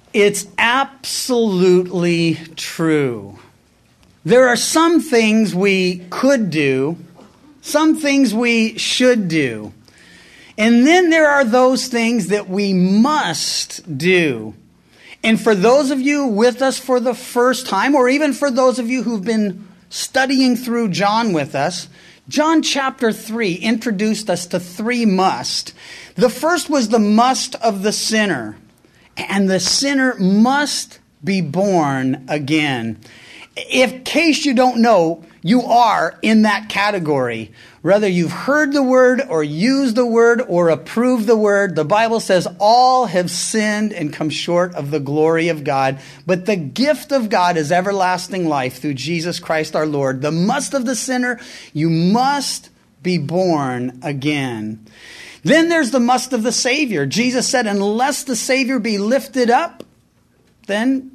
It's absolutely true. There are some things we could do, some things we should do. And then there are those things that we must do. And for those of you with us for the first time, or even for those of you who've been studying through John with us, John chapter 3 introduced us to three must. The first was the must of the sinner. And the sinner must be born again. In case you don't know, you are in that category. Whether you've heard the word or used the word or approved the word, the Bible says all have sinned and come short of the glory of God. But the gift of God is everlasting life through Jesus Christ our Lord. The must of the sinner, you must be born again. Then there's the must of the Savior. Jesus said, unless the Savior be lifted up, then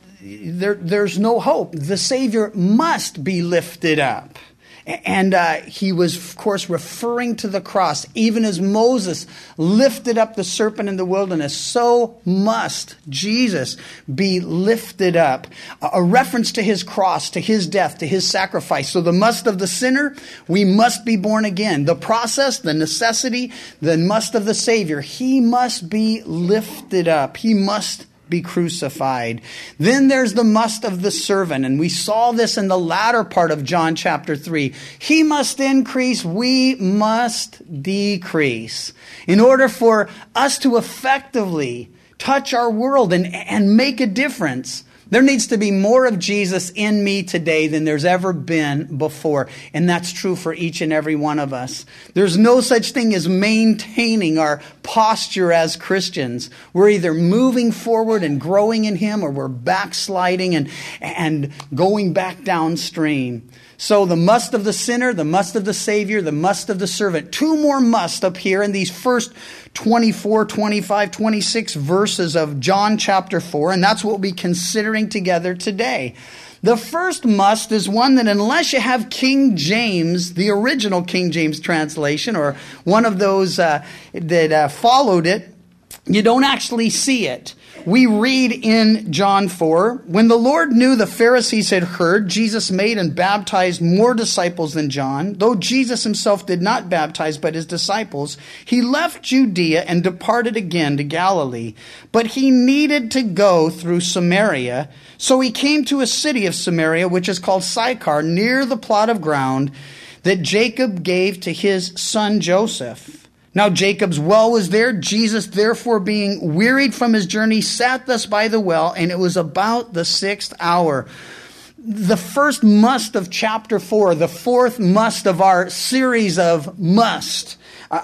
there's no hope. The Savior must be lifted up. And he was, of course, referring to the cross. Even as Moses lifted up the serpent in the wilderness, so must Jesus be lifted up. A reference to his cross, to his death, to his sacrifice. So the must of the sinner, we must be born again. The process, the necessity, the must of the Savior, he must be lifted up. He must be crucified. Then there's the must of the servant. And we saw this in the latter part of John chapter 3. He must increase, we must decrease. In order for us to effectively touch our world and make a difference, there needs to be more of Jesus in me today than there's ever been before. And that's true for each and every one of us. There's no such thing as maintaining our posture as Christians. We're either moving forward and growing in Him, or we're backsliding and going back downstream. So the must of the sinner, the must of the Savior, the must of the servant. Two more must up here in these first 24, 25, 26 verses of John chapter 4. And that's what we'll be considering together today. The first must is one that unless you have King James, the original King James translation, or one of those that followed it, you don't actually see it. We read in John 4, when the Lord knew the Pharisees had heard Jesus made and baptized more disciples than John, though Jesus himself did not baptize but his disciples, he left Judea and departed again to Galilee. But he needed to go through Samaria, so he came to a city of Samaria, which is called Sychar, near the plot of ground that Jacob gave to his son Joseph. Now Jacob's well was there. Jesus, therefore, being wearied from his journey, sat thus by the well, and it was about the 6th hour. The first must of chapter 4, the fourth must of our series of must,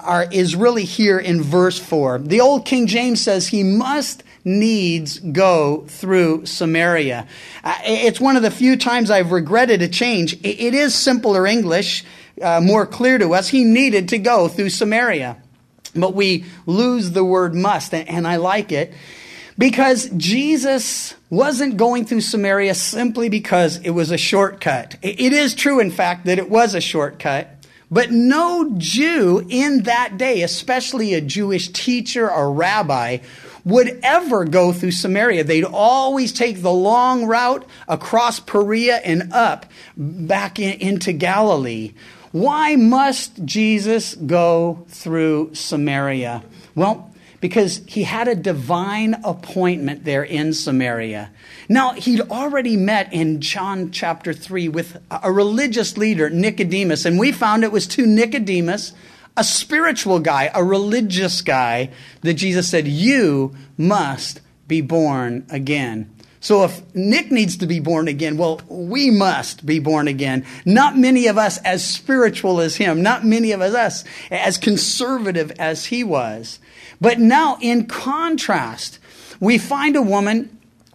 is really here in verse 4. The old King James says he must needs go through Samaria. It's one of the few times I've regretted a change. It is simpler English, more clear to us. He needed to go through Samaria. But we lose the word must, and I like it, because Jesus wasn't going through Samaria simply because it was a shortcut. It is true, in fact, that it was a shortcut, but no Jew in that day, especially a Jewish teacher or rabbi, would ever go through Samaria. They'd always take the long route across Perea and up back into Galilee. Why must Jesus go through Samaria? Well, because he had a divine appointment there in Samaria. Now, he'd already met in John chapter 3 with a religious leader, Nicodemus, and we found it was to Nicodemus, a spiritual guy, a religious guy, that Jesus said, you must be born again. So if Nick needs to be born again, well, we must be born again. Not many of us as spiritual as him. Not many of us as conservative as he was. But now, in contrast, we find a woman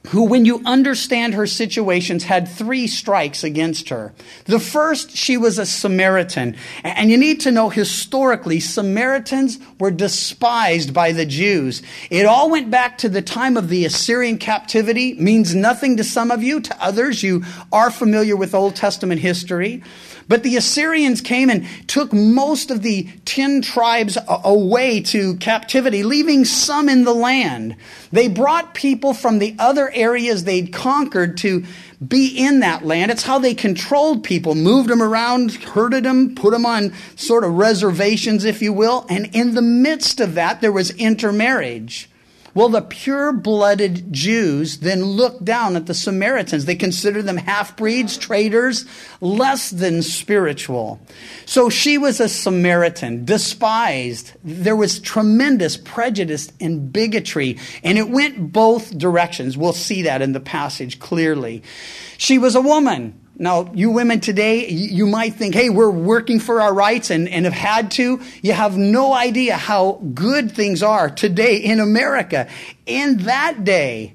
who, when you understand her situations, had 3 strikes against her. The first, she was a Samaritan. And you need to know, historically, Samaritans were despised by the Jews. It all went back to the time of the Assyrian captivity. Means nothing to some of you. To others, you are familiar with Old Testament history. But the Assyrians came and took most of the 10 tribes away to captivity, leaving some in the land. They brought people from the other areas they'd conquered to be in that land. It's how they controlled people, moved them around, herded them, put them on sort of reservations, if you will. And in the midst of that, there was intermarriage. Well, the pure-blooded Jews then looked down at the Samaritans. They considered them half-breeds, traitors, less than spiritual. So she was a Samaritan, despised. There was tremendous prejudice and bigotry, and it went both directions. We'll see that in the passage clearly. She was a woman. Now, you women today, you might think, hey, we're working for our rights and have had to. You have no idea how good things are today in America. In that day,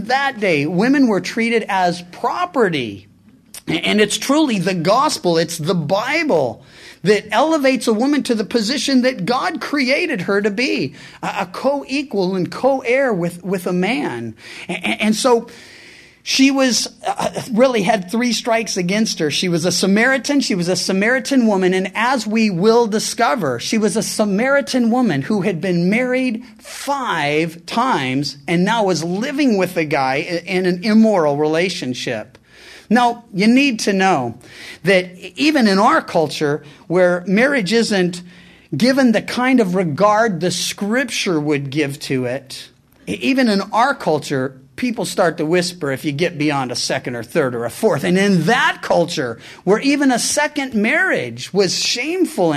women were treated as property. And it's truly the gospel, it's the Bible that elevates a woman to the position that God created her to be, a co-equal and co-heir with a man. And so she was really had 3 strikes against her. She was a Samaritan. She was a Samaritan woman. And as we will discover, she was a Samaritan woman who had been married 5 times and now was living with a guy in an immoral relationship. Now, you need to know that even in our culture, where marriage isn't given the kind of regard the Scripture would give to it, even in our culture, people start to whisper if you get beyond a second or third or a fourth. And in that culture, where even a second marriage was shameful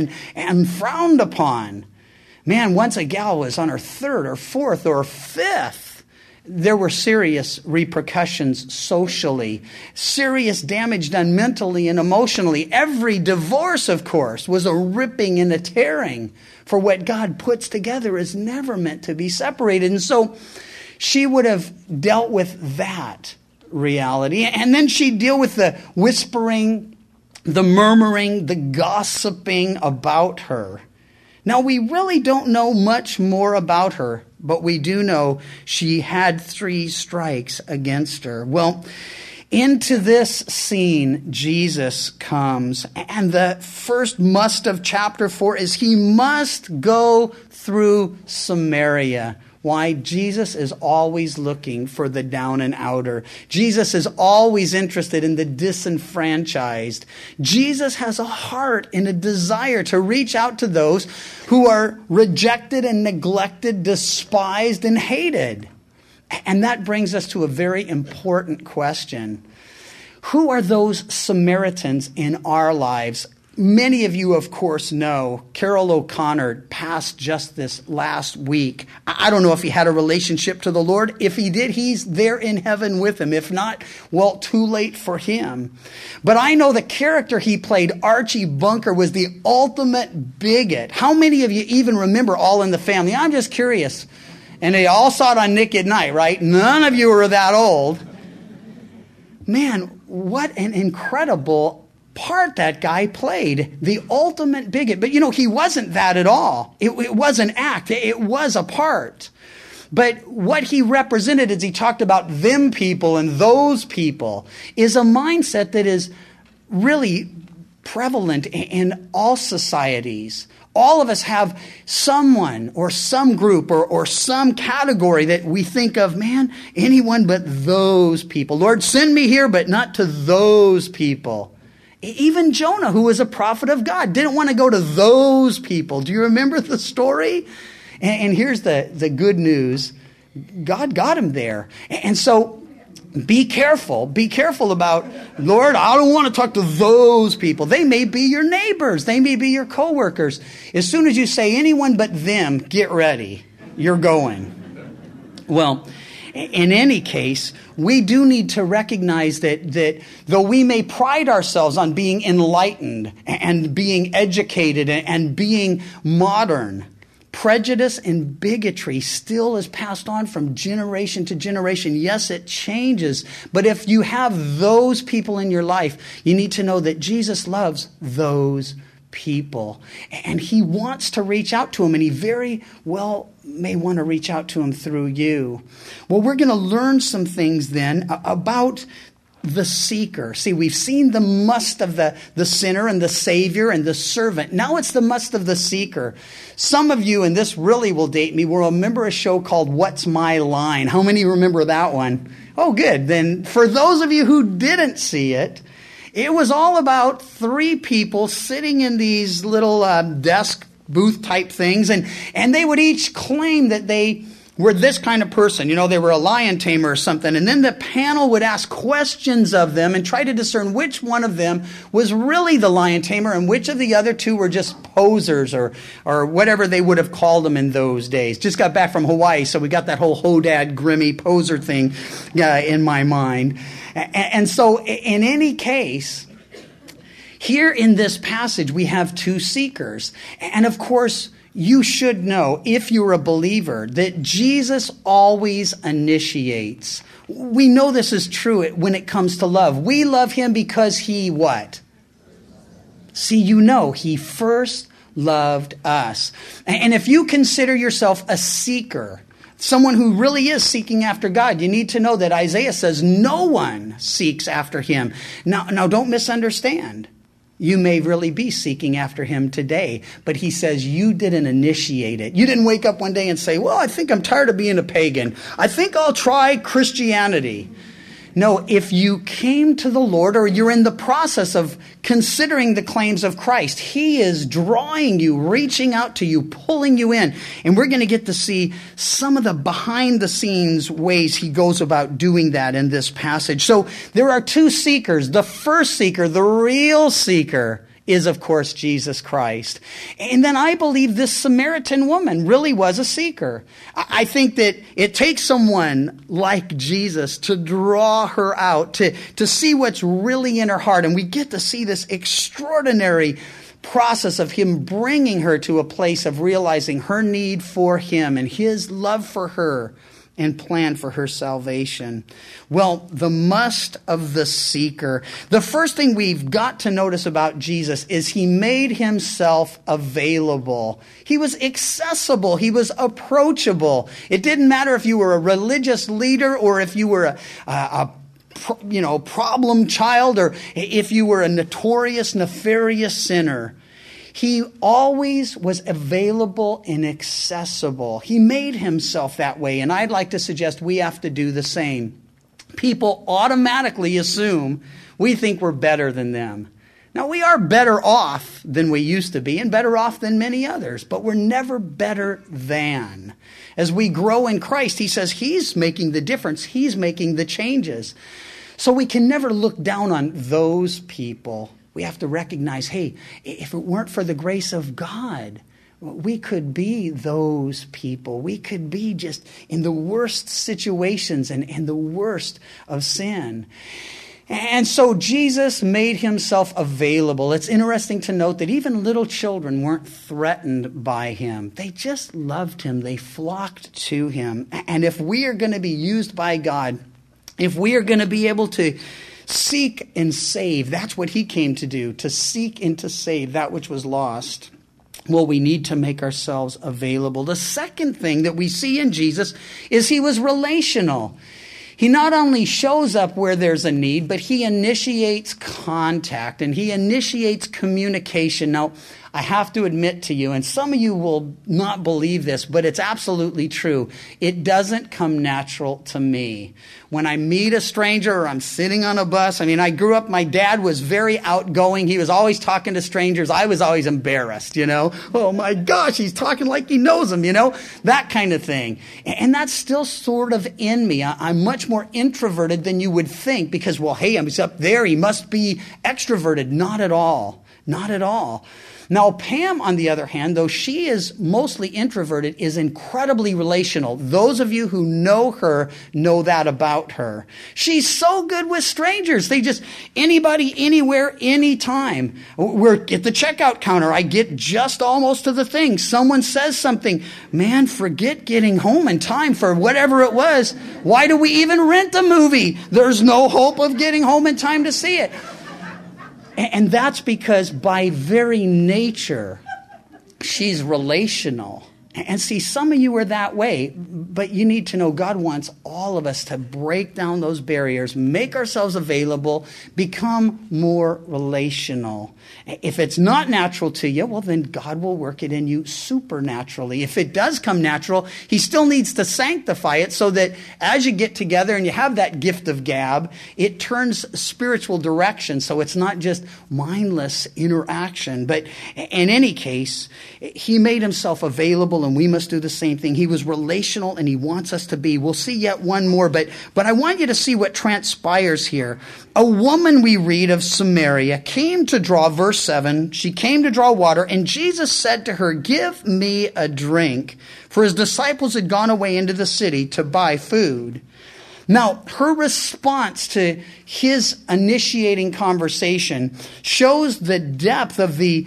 and frowned upon, man, once a gal was on her 3rd or 4th or 5th, there were serious repercussions socially, serious damage done mentally and emotionally. Every divorce, of course, was a ripping and a tearing, for what God puts together is never meant to be separated. And so she would have dealt with that reality. And then she'd deal with the whispering, the murmuring, the gossiping about her. Now, we really don't know much more about her, but we do know she had 3 strikes against her. Well, into this scene, Jesus comes. And the first must of chapter 4 is he must go through Samaria. Why? Jesus is always looking for the down and outer. Jesus is always interested in the disenfranchised. Jesus has a heart and a desire to reach out to those who are rejected and neglected, despised and hated. And that brings us to a very important question. Who are those Samaritans in our lives? Many of you, of course, know Carol O'Connor passed just this last week. I don't know if he had a relationship to the Lord. If he did, he's there in heaven with him. If not, well, too late for him. But I know the character he played, Archie Bunker, was the ultimate bigot. How many of you even remember All in the Family? I'm just curious. And they all saw it on Nick at Night, right? None of you are that old. Man, what an incredible part that guy played, the ultimate bigot. But he wasn't that at all. It was an act. It was a part. But what he represented as he talked about them people and those people is a mindset that is really prevalent in all societies. All of us have someone or some group or some category that we think of, man, anyone but those people. Lord, send me here, but not to those people. Even Jonah, who was a prophet of God, didn't want to go to those people. Do you remember the story? And here's the good news. God got him there. And so be careful. Be careful about, Lord, I don't want to talk to those people. They may be your neighbors. They may be your coworkers. As soon as you say anyone but them, get ready. You're going. Well, in any case, we do need to recognize that though we may pride ourselves on being enlightened and being educated and being modern, Prejudice and bigotry still is passed on from generation to generation. Yes, it changes. But if you have those people in your life, you need to know that Jesus loves those people. And he wants to reach out to them. And he very well may want to reach out to them through you. Well, we're going to learn some things then about the seeker. See, we've seen the must of the sinner and the Savior and the servant. Now it's the must of the seeker. Some of you, and this really will date me, will remember a show called What's My Line? How many remember that one? Oh, good. Then for those of you who didn't see it, it was all about three people sitting in these little desk booth type things, and they would each claim that they were this kind of person. You know, they were a lion tamer or something. And then the panel would ask questions of them and try to discern which one of them was really the lion tamer and which of the other two were just posers or whatever they would have called them in those days. Just got back from Hawaii, so we got that whole Hodad Grimmy poser thing in my mind. And so in any case, here in this passage, we have two seekers. And of course, you should know, if you're a believer, that Jesus always initiates. We know this is true when it comes to love. We love him because he what? See, you know, he first loved us. And if you consider yourself a seeker, someone who really is seeking after God, you need to know that Isaiah says no one seeks after him. Now don't misunderstand. You may really be seeking after him today, but he says you didn't initiate it. You didn't wake up one day and say, well, I think I'm tired of being a pagan. I think I'll try Christianity. No, if you came to the Lord or you're in the process of considering the claims of Christ, he is drawing you, reaching out to you, pulling you in. And we're going to get to see some of the behind the scenes ways he goes about doing that in this passage. So there are two seekers. The first seeker, the real seeker, is, of course, Jesus Christ. And then I believe this Samaritan woman really was a seeker. I think that it takes someone like Jesus to draw her out, to see what's really in her heart. And we get to see this extraordinary process of him bringing her to a place of realizing her need for him and his love for her and plan for her salvation. Well, the must of the seeker. The first thing we've got to notice about Jesus is he made himself available. He was accessible. He was approachable. It didn't matter if you were a religious leader or if you were a problem child or if you were a notorious, nefarious sinner. He always was available and accessible. He made himself that way, and I'd like to suggest we have to do the same. People automatically assume we think we're better than them. Now, we are better off than we used to be and better off than many others, but we're never better than. As we grow in Christ, he says he's making the difference. He's making the changes. So we can never look down on those people. We have to recognize, hey, if it weren't for the grace of God, we could be those people. We could be just in the worst situations and the worst of sin. And so Jesus made himself available. It's interesting to note that even little children weren't threatened by him. They just loved him. They flocked to him. And if we are going to be used by God, if we are going to be able to seek and save, that's what he came to do, to seek and to save that which was lost. Well, we need to make ourselves available. The second thing that we see in Jesus is he was relational. He not only shows up where there's a need, but he initiates contact and he initiates communication. Now, I have to admit to you, and some of you will not believe this, but it's absolutely true. It doesn't come natural to me. When I meet a stranger or I'm sitting on a bus, I grew up, my dad was very outgoing. He was always talking to strangers. I was always embarrassed, Oh my gosh, he's talking like he knows them, that kind of thing. And that's still sort of in me. I'm much more introverted than you would think because, well, hey, I'm up there. He must be extroverted. Not at all. Not at all. Now, Pam, on the other hand, though she is mostly introverted, is incredibly relational. Those of you who know her know that about her. She's so good with strangers. They just, anybody, anywhere, anytime. We're at the checkout counter. I get just almost to the thing. Someone says something. Man, forget getting home in time for whatever it was. Why do we even rent a movie? There's no hope of getting home in time to see it. And that's because by very nature, she's relational. And see, some of you are that way, but you need to know God wants all of us to break down those barriers, make ourselves available, become more relational. If it's not natural to you, well, then God will work it in you supernaturally. If it does come natural, he still needs to sanctify it so that as you get together and you have that gift of gab, it turns spiritual direction. So it's not just mindless interaction. But in any case, he made himself available, and we must do the same thing. He was relational, and he wants us to be. We'll see yet one more, but I want you to see what transpires here. A woman, we read, of Samaria came to draw, verse 7, she came to draw water, and Jesus said to her, "Give me a drink," for his disciples had gone away into the city to buy food. Now, her response to his initiating conversation shows the depth of the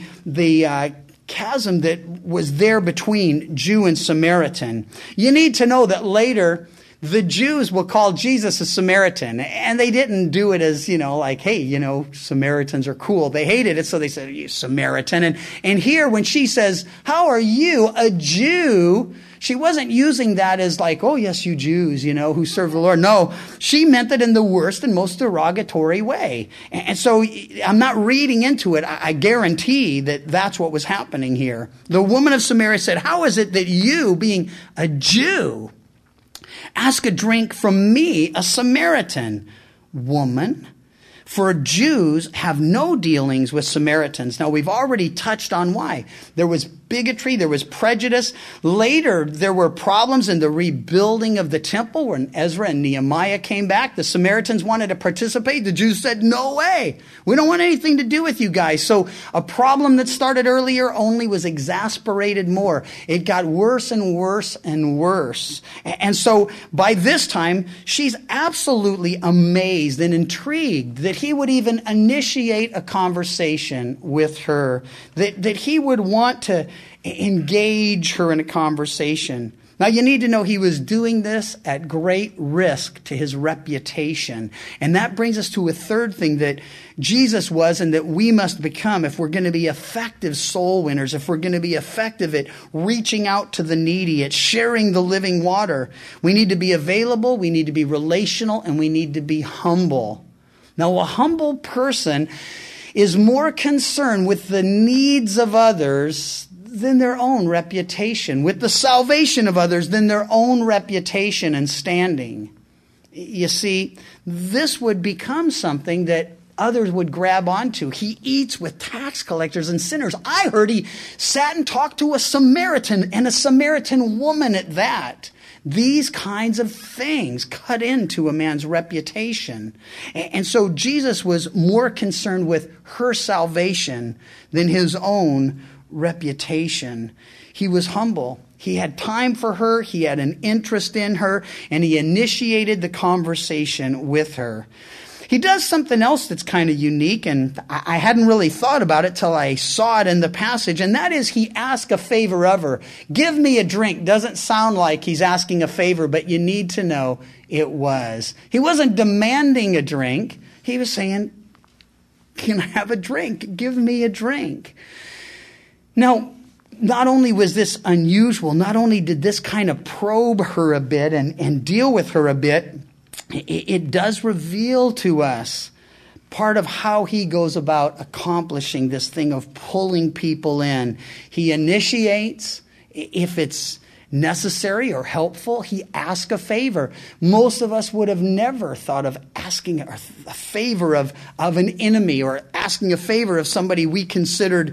chasm that was there between Jew and Samaritan. You need to know that later the Jews will call Jesus a Samaritan, and they didn't do it as, like, hey, Samaritans are cool. They hated it, so they said, "You Samaritan." And here when she says, "How are you, a Jew?" she wasn't using that as like, "Oh, yes, you Jews, who serve the Lord." No, she meant it in the worst and most derogatory way. And so I'm not reading into it. I guarantee that that's what was happening here. The woman of Samaria said, "How is it that you, being a Jew, ask a drink from me, a Samaritan?" Woman, for Jews have no dealings with Samaritans. Now, we've already touched on why. There was bigotry, there was prejudice. Later, there were problems in the rebuilding of the temple when Ezra and Nehemiah came back. The Samaritans wanted to participate. The Jews said, "No way. We don't want anything to do with you guys." So a problem that started earlier only was exasperated more. It got worse and worse and worse. And so by this time, she's absolutely amazed and intrigued that he would even initiate a conversation with her, that he would want to engage her in a conversation. Now, you need to know he was doing this at great risk to his reputation. And that brings us to a third thing that Jesus was and that we must become if we're going to be effective soul winners, if we're going to be effective at reaching out to the needy, at sharing the living water. We need to be available, we need to be relational, and we need to be humble. Now, a humble person is more concerned with the needs of others than their own reputation, with the salvation of others than their own reputation and standing. You see, this would become something that others would grab onto. He eats with tax collectors and sinners. I heard he sat and talked to a Samaritan, and a Samaritan woman at that. These kinds of things cut into a man's reputation. And so Jesus was more concerned with her salvation than his own reputation. He was humble. He had time for her. He had an interest in her, and he initiated the conversation with her. He does something else that's kind of unique, and I hadn't really thought about it till I saw it in the passage, and that is he asked a favor of her. Give me a drink. Doesn't sound like he's asking a favor, but you need to know it was. He wasn't demanding a drink. He was saying, "Can I have a drink? Give me a drink." Now, not only was this unusual, not only did this kind of probe her a bit and deal with her a bit, it does reveal to us part of how he goes about accomplishing this thing of pulling people in. He initiates, if it's necessary or helpful, he asks a favor. Most of us would have never thought of asking a favor of an enemy or asking a favor of somebody we considered,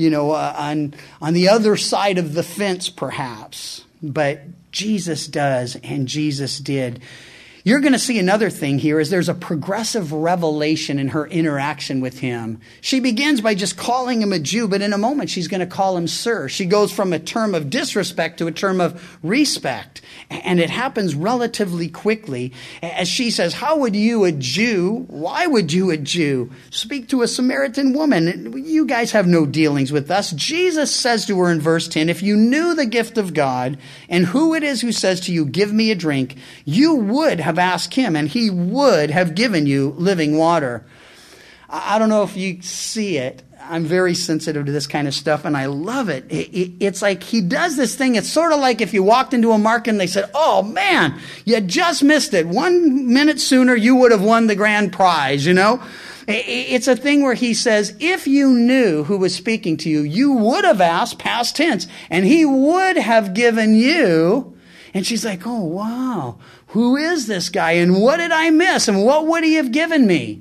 on the other side of the fence perhaps. But Jesus does, and Jesus did. You're going to see another thing here is there's a progressive revelation in her interaction with him. She begins by just calling him a Jew, but in a moment she's going to call him sir. She goes from a term of disrespect to a term of respect. And it happens relatively quickly as she says, how would you, a Jew, why would you, a Jew, speak to a Samaritan woman? You guys have no dealings with us. Jesus says to her in verse 10, if you knew the gift of God and who it is who says to you, give me a drink, you would have asked him and he would have given you living water. I don't know if you see it. I'm very sensitive to this kind of stuff, and I love it. It's like he does this thing. It's sort of like if you walked into a market and they said, oh, man, you just missed it. 1 minute sooner, you would have won the grand prize, you know? It's a thing where he says, if you knew who was speaking to you, you would have asked, past tense, and he would have given you. And she's like, oh, wow, who is this guy? And what did I miss? And what would he have given me?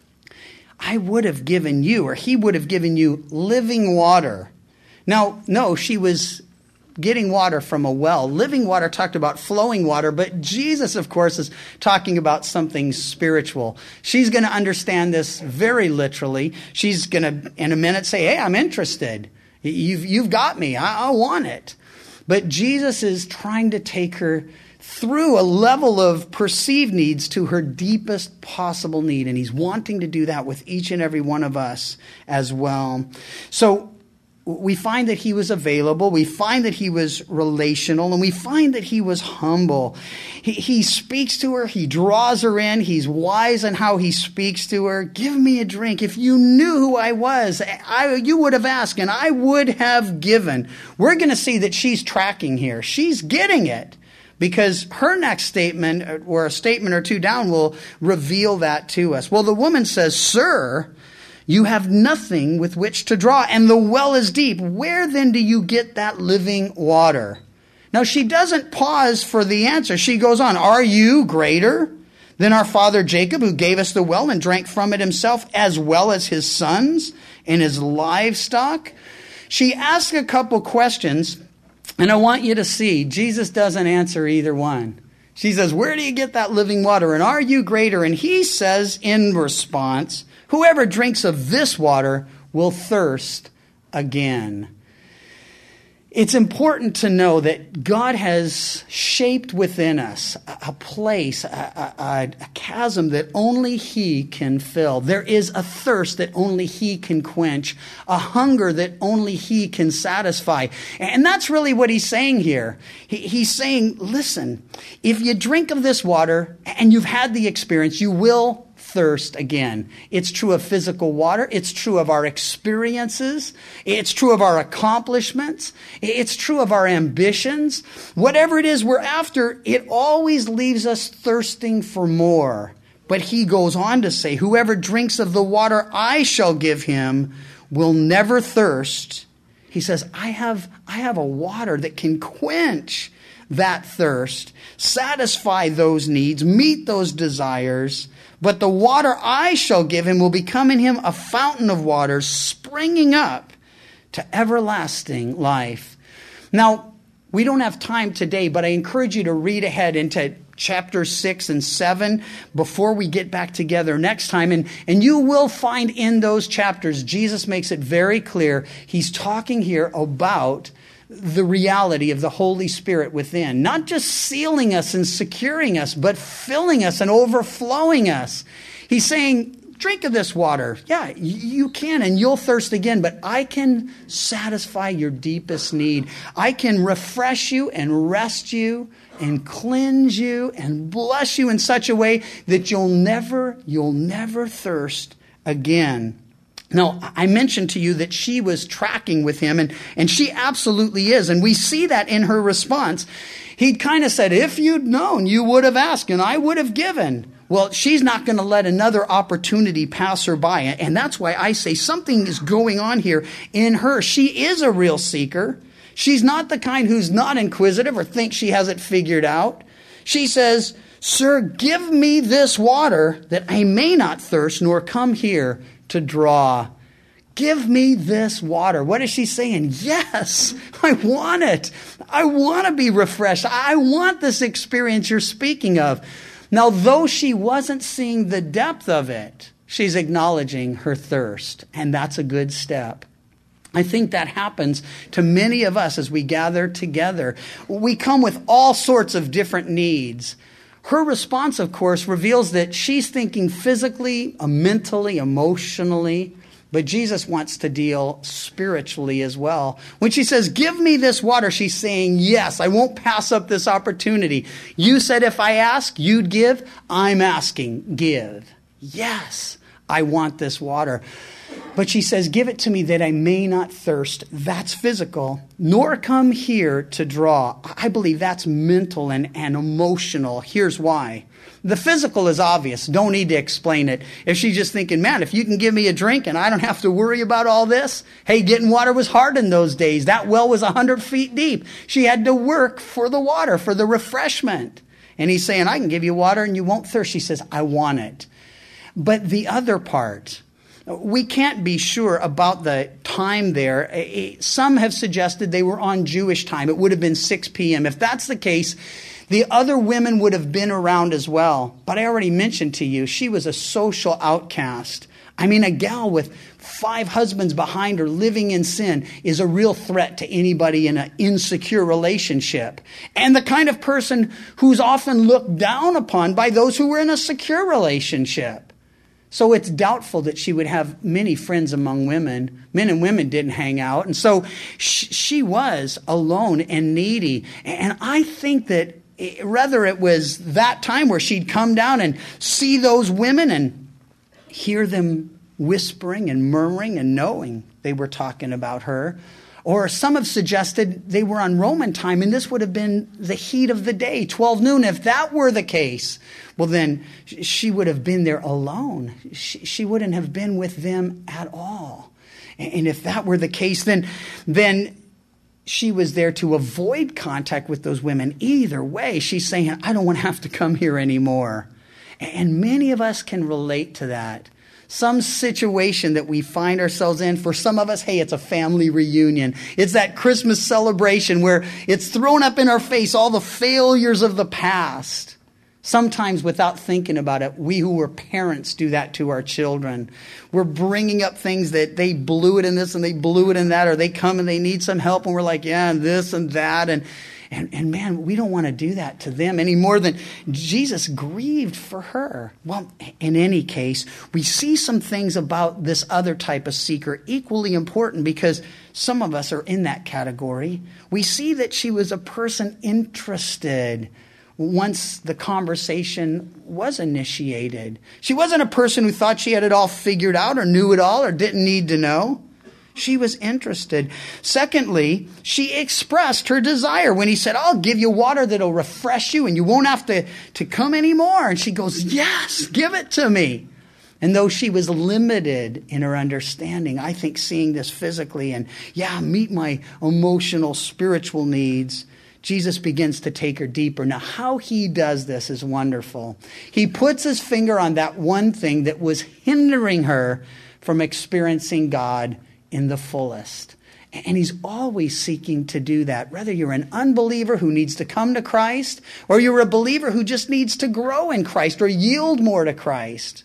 I would have given you, or he would have given you living water. Now, no, she was getting water from a well. Living water talked about flowing water, but Jesus, of course, is talking about something spiritual. She's going to understand this very literally. She's going to, in a minute, say, hey, I'm interested. You've got me. I want it. But Jesus is trying to take her through a level of perceived needs to her deepest possible need. And he's wanting to do that with each and every one of us as well. So we find that he was available. We find that he was relational. And we find that he was humble. He speaks to her. He draws her in. He's wise in how he speaks to her. Give me a drink. If you knew who I was, you would have asked and I would have given. We're going to see that she's tracking here. She's getting it. Because her next statement, or a statement or two down, will reveal that to us. Well, the woman says, sir, you have nothing with which to draw, and the well is deep. Where then do you get that living water? Now, she doesn't pause for the answer. She goes on, are you greater than our father Jacob, who gave us the well and drank from it himself, as well as his sons and his livestock? She asks a couple questions. And I want you to see, Jesus doesn't answer either one. She says, where do you get that living water? And are you greater? And he says in response, whoever drinks of this water will thirst again. It's important to know that God has shaped within us a place, a chasm that only he can fill. There is a thirst that only he can quench, a hunger that only he can satisfy. And that's really what he's saying here. He's saying, listen, if you drink of this water and you've had the experience, you will thirst again. It's true of physical water. It's true of our experiences. It's true of our accomplishments. It's true of our ambitions. Whatever it is we're after, it always leaves us thirsting for more. But he goes on to say, whoever drinks of the water I shall give him will never thirst. He says, I have a water that can quench that thirst, satisfy those needs, meet those desires. But the water I shall give him will become in him a fountain of waters springing up to everlasting life. Now, we don't have time today, but I encourage you to read ahead into chapter 6 and 7 before we get back together next time. And you will find in those chapters, Jesus makes it very clear. He's talking here about the reality of the Holy Spirit within, not just sealing us and securing us, but filling us and overflowing us. He's saying, drink of this water. Yeah, you can, and you'll thirst again, but I can satisfy your deepest need. I can refresh you and rest you and cleanse you and bless you in such a way that you'll never thirst again. Now, I mentioned to you that she was tracking with him, and she absolutely is. And we see that in her response. He'd kind of said, if you'd known, you would have asked, and I would have given. Well, she's not going to let another opportunity pass her by. And that's why I say something is going on here in her. She is a real seeker. She's not the kind who's not inquisitive or thinks she has it figured out. She says, sir, give me this water that I may not thirst nor come here to draw. Give me this water. What is she saying? Yes, I want it. I want to be refreshed. I want this experience you're speaking of. Now, though she wasn't seeing the depth of it, she's acknowledging her thirst, and that's a good step. I think that happens to many of us as we gather together. We come with all sorts of different needs. Her response, of course, reveals that she's thinking physically, mentally, emotionally, but Jesus wants to deal spiritually as well. When she says, give me this water, she's saying, yes, I won't pass up this opportunity. You said if I ask, you'd give. I'm asking, give. Yes, I want this water. But she says, give it to me that I may not thirst. That's physical, nor come here to draw. I believe that's mental and emotional. Here's why. The physical is obvious. Don't need to explain it. If she's just thinking, man, if you can give me a drink and I don't have to worry about all this. Hey, getting water was hard in those days. That well was 100 feet deep. She had to work for the water, for the refreshment. And he's saying, I can give you water and you won't thirst. She says, I want it. But the other part, we can't be sure about the time there. Some have suggested they were on Jewish time. It would have been 6 p.m. If that's the case, the other women would have been around as well. But I already mentioned to you, she was a social outcast. I mean, a gal with 5 husbands behind her living in sin is a real threat to anybody in an insecure relationship. And the kind of person who's often looked down upon by those who were in a secure relationship. So it's doubtful that she would have many friends among women. Men and women didn't hang out. And so she was alone and needy. And I think that whether it was that time where she'd come down and see those women and hear them whispering and murmuring and knowing they were talking about her, or some have suggested they were on Roman time, and this would have been the heat of the day, 12 noon. If that were the case, well, then she would have been there alone. She wouldn't have been with them at all. And if that were the case, then she was there to avoid contact with those women. Either way, she's saying, I don't want to have to come here anymore. And many of us can relate to that. Some situation that we find ourselves in. For some of us, hey, it's a family reunion. It's that Christmas celebration where it's thrown up in our face, all the failures of the past. Sometimes without thinking about it, we who were parents do that to our children. We're bringing up things that they blew it in this and they blew it in that, or they come and they need some help and we're like, yeah, and this and that. And man, we don't want to do that to them any more than Jesus grieved for her. Well, in any case, we see some things about this other type of seeker equally important because some of us are in that category. We see that she was a person interested once the conversation was initiated. She wasn't a person who thought she had it all figured out or knew it all or didn't need to know. She was interested. Secondly, she expressed her desire when he said, I'll give you water that'll refresh you and you won't have to come anymore. And she goes, yes, give it to me. And though she was limited in her understanding, I think seeing this physically and, meet my emotional, spiritual needs, Jesus begins to take her deeper. Now, how he does this is wonderful. He puts his finger on that one thing that was hindering her from experiencing God in the fullest. And he's always seeking to do that. Whether you're an unbeliever who needs to come to Christ, or you're a believer who just needs to grow in Christ or yield more to Christ.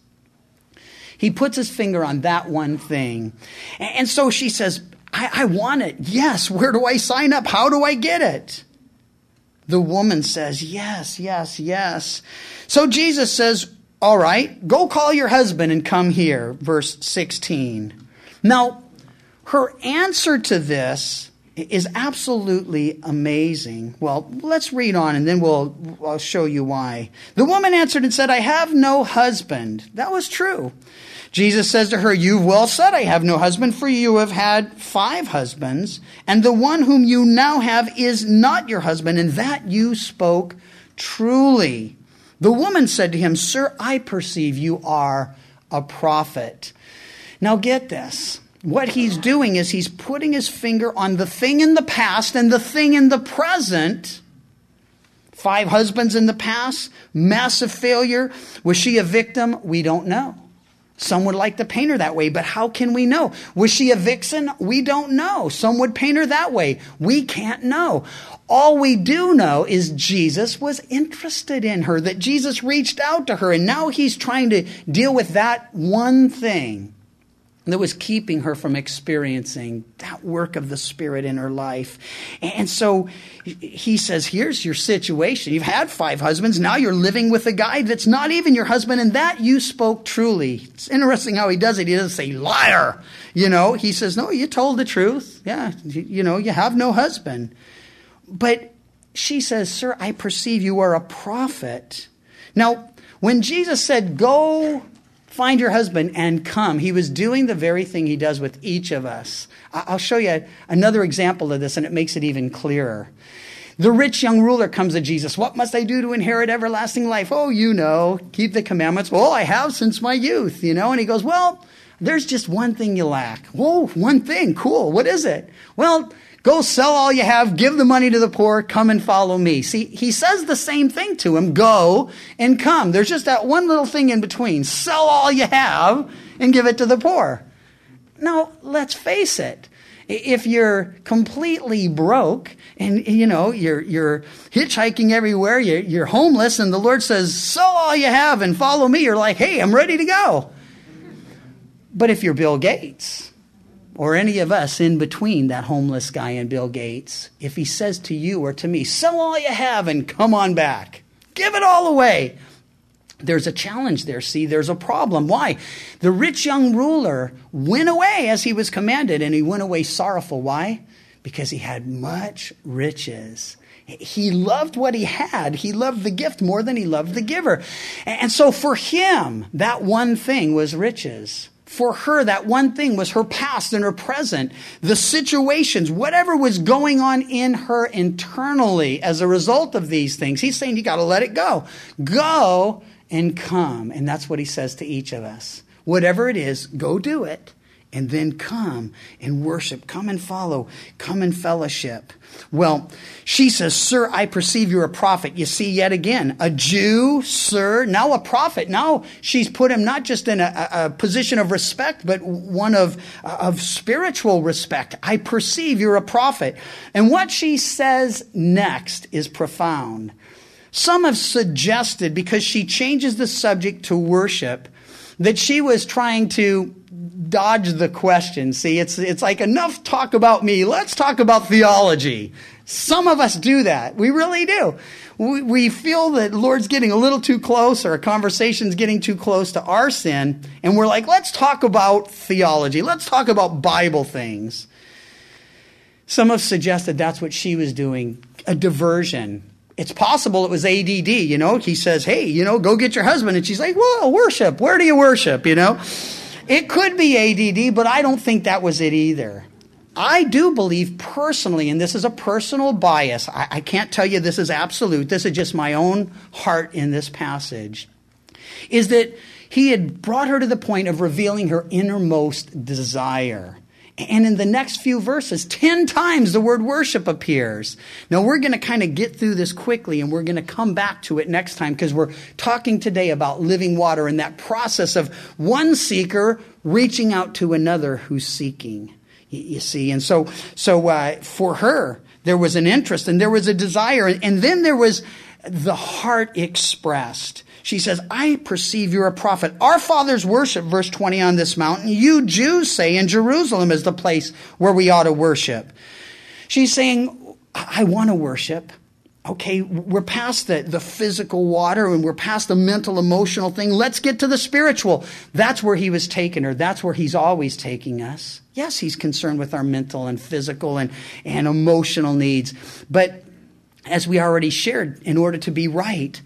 He puts his finger on that one thing. And so she says, I want it. Yes, where do I sign up? How do I get it? The woman says, yes, yes, yes. So Jesus says, all right, go call your husband and come here. Verse 16. Now, her answer to this is absolutely amazing. Well, let's read on and then I'll show you why. The woman answered and said, I have no husband. That was true. Jesus says to her, you've well said, I have no husband, for you have had 5 husbands, and the one whom you now have is not your husband, and that you spoke truly. The woman said to him, Sir, I perceive you are a prophet. Now get this. What he's doing is he's putting his finger on the thing in the past and the thing in the present. 5 husbands in the past, massive failure. Was she a victim? We don't know. Some would like to paint her that way, but how can we know? Was she a vixen? We don't know. Some would paint her that way. We can't know. All we do know is Jesus was interested in her, that Jesus reached out to her, and now he's trying to deal with that one thing that was keeping her from experiencing that work of the Spirit in her life. And so he says, here's your situation. You've had 5 husbands. Now you're living with a guy that's not even your husband, and that you spoke truly. It's interesting how he does it. He doesn't say, liar. He says, no, you told the truth. Yeah, you have no husband. But she says, sir, I perceive you are a prophet. Now, when Jesus said, go find your husband and come, he was doing the very thing he does with each of us. I'll show you another example of this, and it makes it even clearer. The rich young ruler comes to Jesus. What must I do to inherit everlasting life? Oh, keep the commandments. Well, I have since my youth, And he goes, well, there's just one thing you lack. Whoa, one thing. Cool. What is it? Well, go sell all you have, give the money to the poor, come and follow me. See, he says the same thing to him, go and come. There's just that one little thing in between. Sell all you have and give it to the poor. Now, let's face it. If you're completely broke and, you're hitchhiking everywhere, you're homeless, and the Lord says, sell all you have and follow me, you're like, hey, I'm ready to go. But if you're Bill Gates, or any of us in between that homeless guy and Bill Gates, if he says to you or to me, sell all you have and come on back, give it all away, there's a challenge there. See, there's a problem. Why? The rich young ruler went away as he was commanded, and he went away sorrowful. Why? Because he had much riches. He loved what he had. He loved the gift more than he loved the giver. And so for him, that one thing was riches. For her, that one thing was her past and her present, the situations, whatever was going on in her internally as a result of these things. He's saying, you got to let it go. Go and come. And that's what he says to each of us. Whatever it is, go do it. And then come and worship. Come and follow. Come and fellowship. Well, she says, sir, I perceive you're a prophet. You see, yet again, a Jew, sir, now a prophet. Now she's put him not just in a position of respect, but one of spiritual respect. I perceive you're a prophet. And what she says next is profound. Some have suggested, because she changes the subject to worship, that she was trying to dodge the question. See, it's like, enough talk about me. Let's talk about theology. Some of us do that. We really do. We feel that the Lord's getting a little too close, or a conversation's getting too close to our sin, and we're like, let's talk about theology. Let's talk about Bible things. Some have suggested that's what she was doing, a diversion. It's possible it was ADD, He says, hey, go get your husband. And she's like, well, worship. Where do you worship, It could be ADD, but I don't think that was it either. I do believe personally, and this is a personal bias, I can't tell you this is absolute, this is just my own heart in this passage, is that he had brought her to the point of revealing her innermost desire. And in the next few verses, 10 times the word worship appears. Now, we're going to kind of get through this quickly, and we're going to come back to it next time, because we're talking today about living water and that process of one seeker reaching out to another who's seeking, you see. And so for her, there was an interest and there was a desire, and then there was the heart expressed. She says, I perceive you're a prophet. Our fathers worship, verse 20, on this mountain. You Jews say in Jerusalem is the place where we ought to worship. She's saying, I want to worship. Okay, we're past the physical water, and we're past the mental, emotional thing. Let's get to the spiritual. That's where he was taking her. That's where he's always taking us. Yes, he's concerned with our mental and physical and emotional needs. But as we already shared, in order to be right,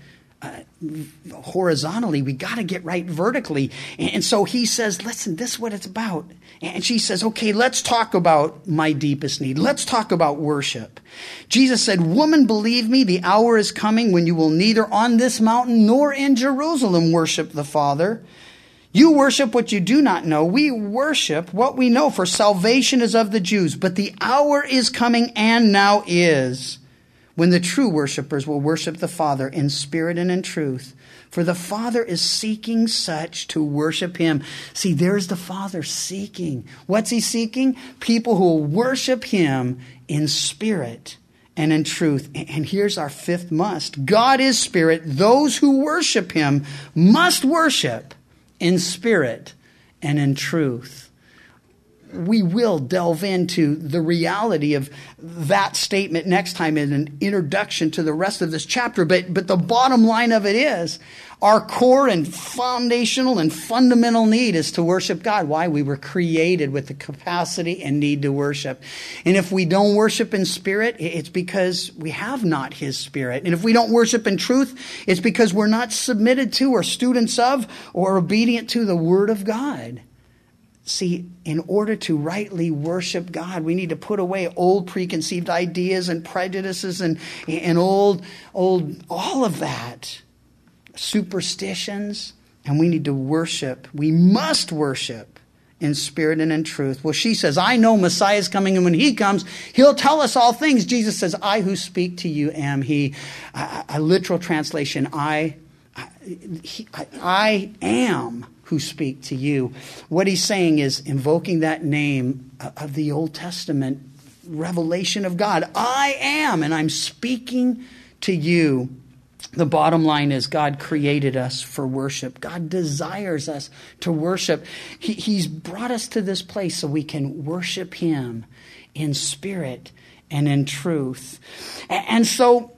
horizontally, we got to get right vertically. And so he says, listen, this is what it's about. And she says, okay, let's talk about my deepest need. Let's talk about worship. Jesus said, woman, believe me, the hour is coming when you will neither on this mountain nor in Jerusalem worship the Father. You worship what you do not know. We worship what we know, for salvation is of the Jews. But the hour is coming, and now is, when the true worshipers will worship the Father in spirit and in truth. For the Father is seeking such to worship him. See, there's the Father seeking. What's he seeking? People who will worship him in spirit and in truth. And here's our fifth must. God is spirit. Those who worship him must worship in spirit and in truth. We will delve into the reality of that statement next time in an introduction to the rest of this chapter. But the bottom line of it is our core and foundational and fundamental need is to worship God. Why? We were created with the capacity and need to worship. And if we don't worship in spirit, it's because we have not his spirit. And if we don't worship in truth, it's because we're not submitted to or students of or obedient to the word of God. See, in order to rightly worship God, we need to put away old preconceived ideas and prejudices and old, all of that, superstitions, and we need to worship. We must worship in spirit and in truth. Well, she says, I know Messiah is coming, and when he comes, he'll tell us all things. Jesus says, I who speak to you am he. A literal translation, I am who speak to you. What he's saying is invoking that name of the Old Testament revelation of God. I am, and I'm speaking to you. The bottom line is God created us for worship. God desires us to worship. He's brought us to this place so we can worship him in spirit and in truth. And so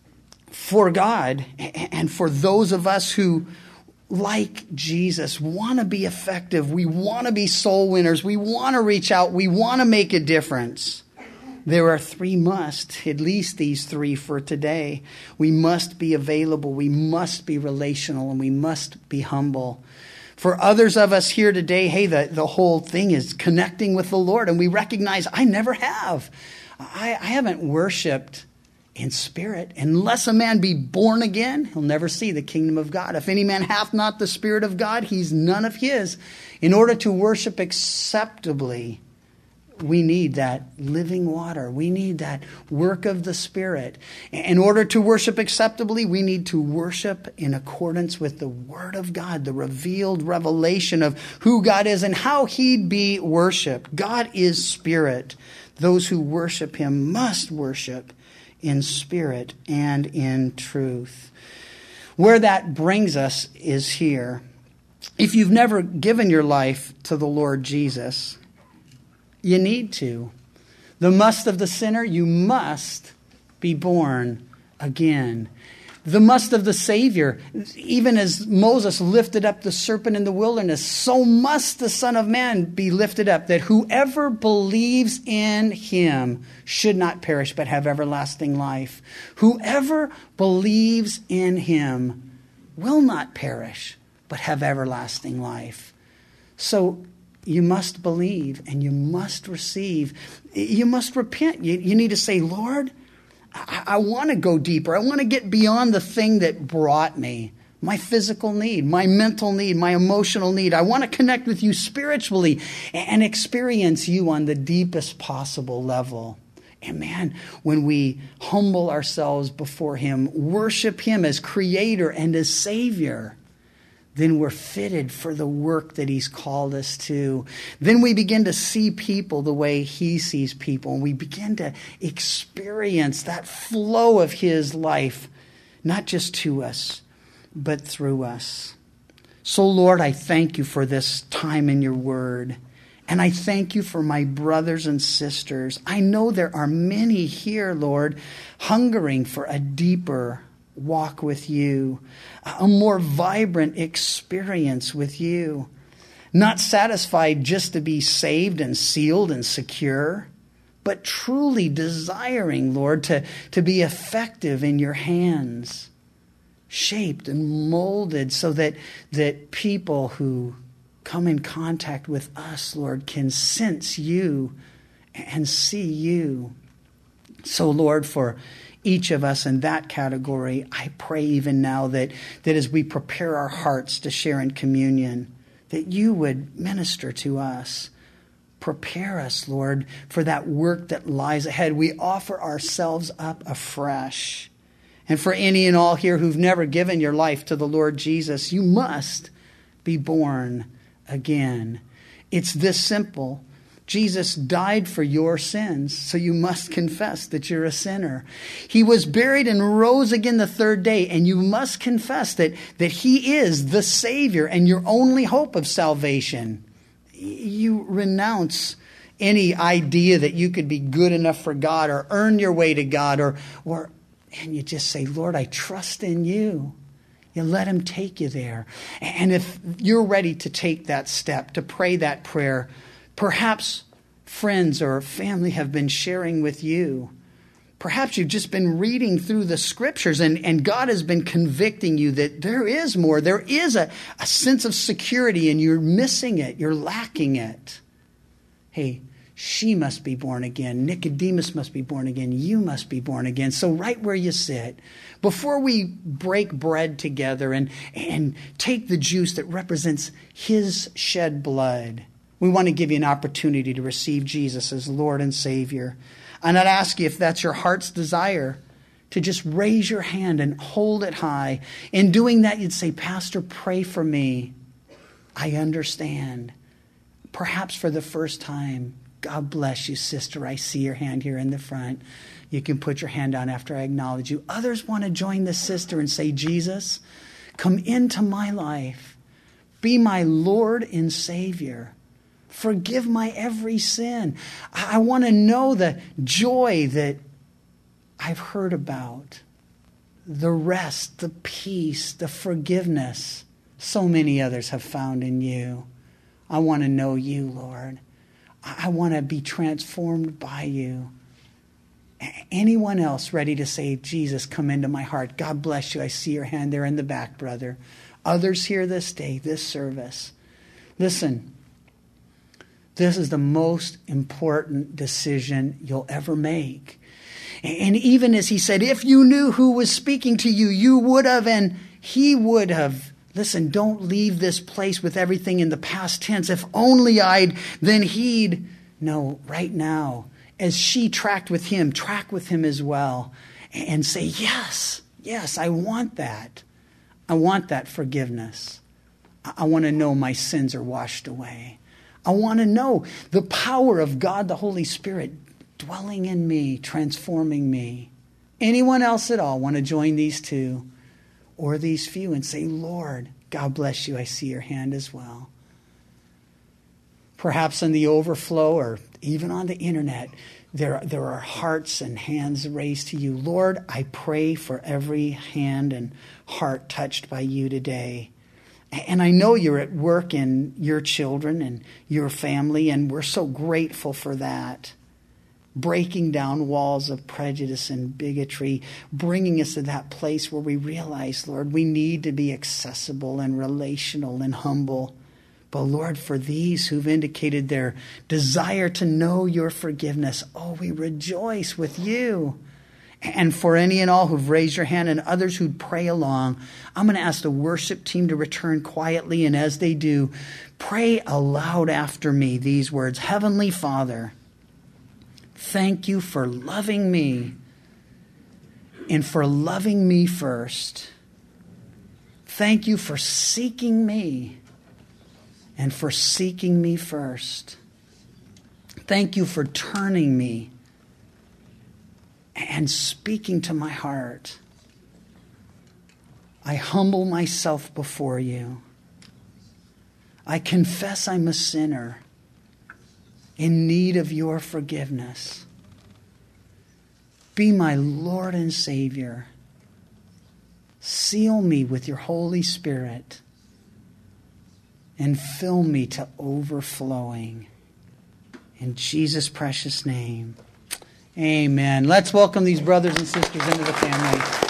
for God and for those of us who, like Jesus, want to be effective, we want to be soul winners, we want to reach out, we want to make a difference, there are three musts, at least these three for today. We must be available, we must be relational, and we must be humble. For others of us here today, hey, the whole thing is connecting with the Lord, and we recognize I never have. I haven't worshiped in spirit. Unless a man be born again, he'll never see the kingdom of God. If any man hath not the Spirit of God, he's none of his. In order to worship acceptably, we need that living water. We need that work of the Spirit. In order to worship acceptably, we need to worship in accordance with the Word of God, the revealed revelation of who God is and how he'd be worshiped. God is spirit. Those who worship him must worship in spirit and in truth. Where that brings us is here. If you've never given your life to the Lord Jesus, you need to. The must of the sinner, you must be born again. The must of the Savior, even as Moses lifted up the serpent in the wilderness, so must the Son of Man be lifted up, that whoever believes in him should not perish, but have everlasting life. Whoever believes in him will not perish, but have everlasting life. So you must believe and you must receive. You must repent. You need to say, Lord, I want to go deeper. I want to get beyond the thing that brought me. My physical need, my mental need, my emotional need. I want to connect with you spiritually and experience you on the deepest possible level. And man, when we humble ourselves before him, worship him as creator and as savior, then we're fitted for the work that he's called us to. Then we begin to see people the way he sees people. And we begin to experience that flow of his life, not just to us, but through us. So, Lord, I thank you for this time in your word. And I thank you for my brothers and sisters. I know there are many here, Lord, hungering for a deeper walk with you, a more vibrant experience with you, not satisfied just to be saved and sealed and secure, but truly desiring, Lord, to be effective in your hands, shaped and molded so that people who come in contact with us, Lord, can sense you and see you. So, Lord, for each of us in that category, I pray even now that as we prepare our hearts to share in communion, that you would minister to us. Prepare us, Lord, for that work that lies ahead. We offer ourselves up afresh. And for any and all here who've never given your life to the Lord Jesus, you must be born again. It's this simple. Jesus died for your sins, so you must confess that you're a sinner. He was buried and rose again the third day, and you must confess that he is the Savior and your only hope of salvation. You renounce any idea that you could be good enough for God or earn your way to God, and you just say, Lord, I trust in you. You let him take you there. And if you're ready to take that step, to pray that prayer, perhaps friends or family have been sharing with you. Perhaps you've just been reading through the scriptures and God has been convicting you that there is more. There is a sense of security and you're missing it. You're lacking it. Hey, she must be born again. Nicodemus must be born again. You must be born again. So right where you sit, before we break bread together and take the juice that represents his shed blood, we want to give you an opportunity to receive Jesus as Lord and Savior. And I'd ask you, if that's your heart's desire, to just raise your hand and hold it high. In doing that, you'd say, Pastor, pray for me. I understand. Perhaps for the first time. God bless you, sister. I see your hand here in the front. You can put your hand down after I acknowledge you. Others want to join the sister and say, Jesus, come into my life. Be my Lord and Savior. Forgive my every sin. I want to know the joy that I've heard about. The rest, the peace, the forgiveness so many others have found in you. I want to know you, Lord. I want to be transformed by you. Anyone else ready to say, Jesus, come into my heart? God bless you. I see your hand there in the back, brother. Others here this day, this service. Listen, this is the most important decision you'll ever make. And even as he said, if you knew who was speaking to you, you would have, and he would have. Listen, don't leave this place with everything in the past tense. If only I'd, then he'd. No, right now, as she track with him as well. And say, yes, I want that. I want that forgiveness. I want to know my sins are washed away. I want to know the power of God, the Holy Spirit, dwelling in me, transforming me. Anyone else at all want to join these two or these few and say, Lord, God bless you. I see your hand as well. Perhaps in the overflow or even on the internet, there are hearts and hands raised to you. Lord, I pray for every hand and heart touched by you today. And I know you're at work in your children and your family, and we're so grateful for that. Breaking down walls of prejudice and bigotry, bringing us to that place where we realize, Lord, we need to be accessible and relational and humble. But Lord, for these who've indicated their desire to know your forgiveness, oh, we rejoice with you. And for any and all who've raised your hand and others who'd pray along, I'm going to ask the worship team to return quietly. And as they do, pray aloud after me these words. Heavenly Father, thank you for loving me and for loving me first. Thank you for seeking me and for seeking me first. Thank you for turning me and speaking to my heart. I humble myself before you. I confess I'm a sinner in need of your forgiveness. Be my Lord and Savior. Seal me with your Holy Spirit and fill me to overflowing. In Jesus' precious name. Amen. Let's welcome these brothers and sisters into the family.